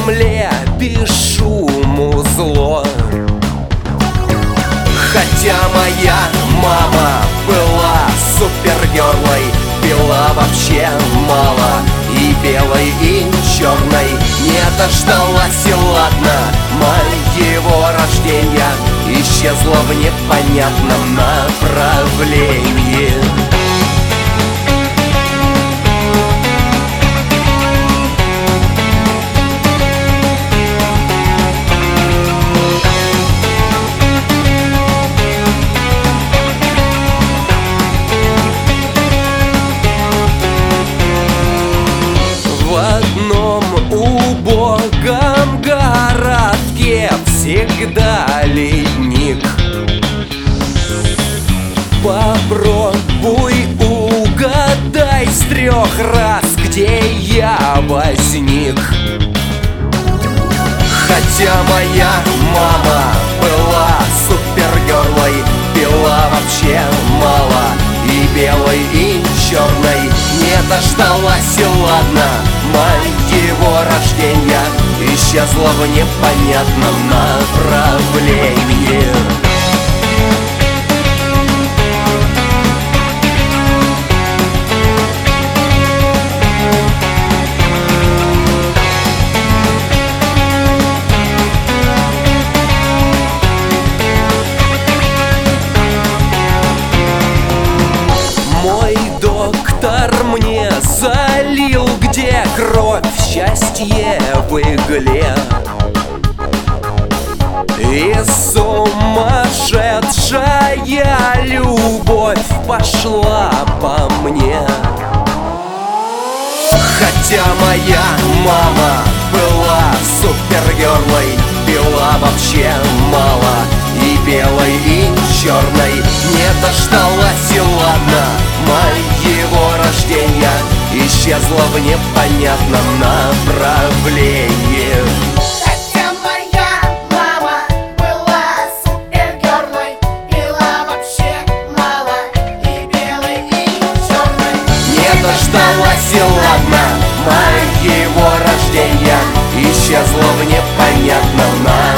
земле без шуму зло. Хотя моя мама была супергерлой, пила вообще мало, и белой, и черной. Не дождалась, и ладно, моего рождения, исчезла в непонятном направлении. В одном убогом городке всегда ледник. Попробуй угадай с 3 раз, где я возник. Хотя моя мама была супергерлой, пила вообще мало, и белой, и черной. Не дождалась, и ладно, моего рождения, исчезла в непонятном направлении. Доктор мне залил, где кровь, счастье в игле. И сумасшедшая любовь пошла по мне. Хотя моя мама была супергерлой, пила вообще мало, и белой, и черной. Не дождалась, и ладно, моего рождения, исчезла в непонятном направлении. Хотя моя мама была супергерлой, пила вообще мало, и белой, и черной. Не дождалась, и ладно, моего рождения, исчезла в непонятном направлении.